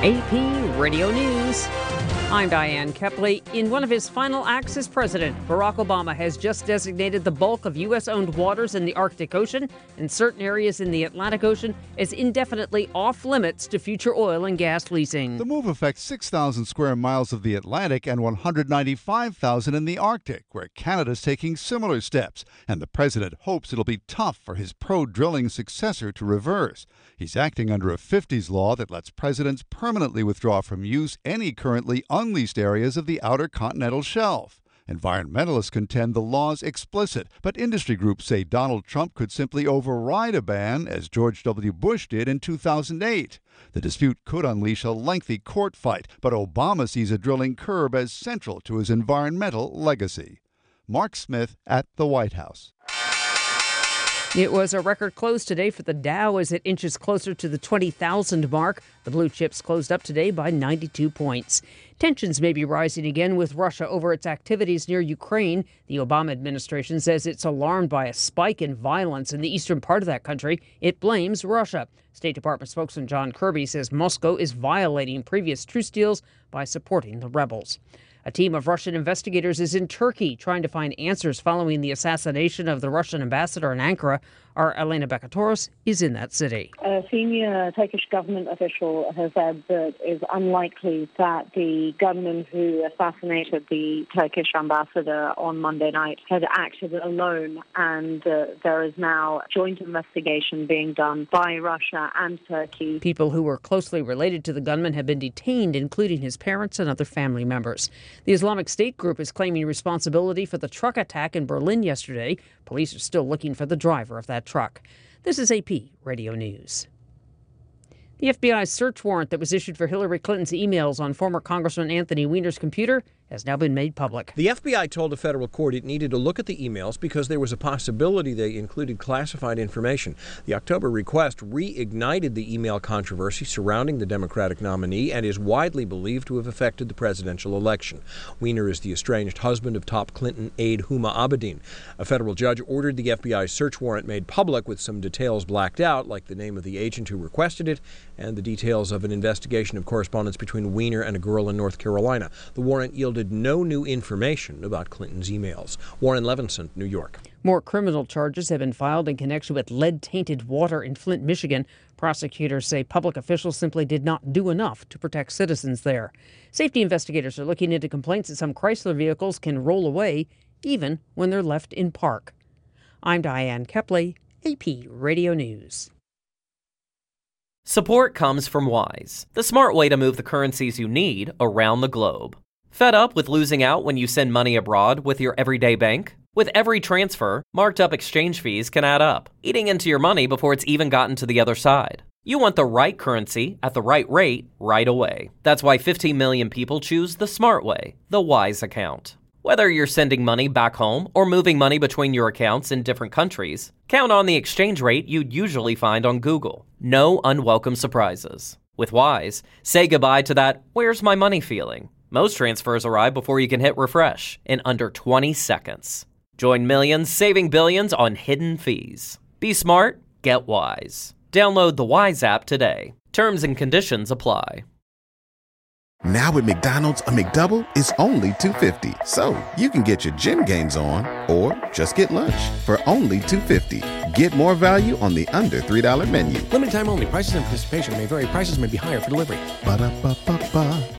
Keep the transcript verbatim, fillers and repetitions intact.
A P Radio News. I'm Diane Kepley. In one of his final acts as president, Barack Obama has just designated the bulk of U S-owned waters in the Arctic Ocean and certain areas in the Atlantic Ocean as indefinitely off-limits to future oil and gas leasing. The move affects six thousand square miles of the Atlantic and one hundred ninety-five thousand in the Arctic, where Canada's taking similar steps. And the president hopes it'll be tough for his pro-drilling successor to reverse. He's acting under a fifties law that lets presidents permanently withdraw from use any currently unleased areas of the outer continental shelf. Environmentalists contend the law's explicit, but industry groups say Donald Trump could simply override a ban, as George W. Bush did in two thousand eight. The dispute could unleash a lengthy court fight, but Obama sees a drilling curb as central to his environmental legacy. Mark Smith at the White House. It was a record close today for the Dow as it inches closer to the twenty thousand mark. The blue chips closed up today by ninety-two points. Tensions may be rising again with Russia over its activities near Ukraine. The Obama administration says it's alarmed by a spike in violence in the eastern part of that country. It blames Russia. State Department spokesman John Kirby says Moscow is violating previous truce deals by supporting the rebels. A team of Russian investigators is in Turkey trying to find answers following the assassination of the Russian ambassador in Ankara. Our Elena Bekatoros is in that city. A senior Turkish government official has said that it's unlikely that the gunman who assassinated the Turkish ambassador on Monday night had acted alone, and uh, there is now a joint investigation being done by Russia and Turkey. People who were closely related to the gunman have been detained, including his parents and other family members. The Islamic State group is claiming responsibility for the truck attack in Berlin yesterday. Police are still looking for the driver of that truck. This is A P Radio News. The F B I's search warrant that was issued for Hillary Clinton's emails on former Congressman Anthony Weiner's computer has now been made public. The F B I told a federal court it needed to look at the emails because there was a possibility they included classified information. The October request reignited the email controversy surrounding the Democratic nominee and is widely believed to have affected the presidential election. Weiner is the estranged husband of top Clinton aide Huma Abedin. A federal judge ordered the F B I's search warrant made public with some details blacked out, like the name of the agent who requested it and the details of an investigation of correspondence between Weiner and a girl in North Carolina. The warrant yielded no new information about Clinton's emails. Warren Levinson, New York. More criminal charges have been filed in connection with lead-tainted water in Flint, Michigan. Prosecutors say public officials simply did not do enough to protect citizens there. Safety investigators are looking into complaints that some Chrysler vehicles can roll away even when they're left in park. I'm Diane Kepley, A P Radio News. Support comes from Wise, the smart way to move the currencies you need around the globe. Fed up with losing out when you send money abroad with your everyday bank? With every transfer, marked up exchange fees can add up, eating into your money before it's even gotten to the other side. You want the right currency at the right rate right away. That's why fifteen million people choose the smart way, the Wise account. Whether you're sending money back home or moving money between your accounts in different countries, count on the exchange rate you'd usually find on Google. No unwelcome surprises. With Wise, say goodbye to that "where's my money" feeling. Most transfers arrive before you can hit refresh in under twenty seconds. Join millions saving billions on hidden fees. Be smart, get Wise. Download the Wise app today. Terms and conditions apply. Now at McDonald's, a McDouble is only two dollars and fifty cents. So you can get your gym gains on or just get lunch for only two dollars and fifty cents. Get more value on the under three dollar menu. Limited time only. Prices and participation may vary. Prices may be higher for delivery. Ba-da-ba-ba-ba.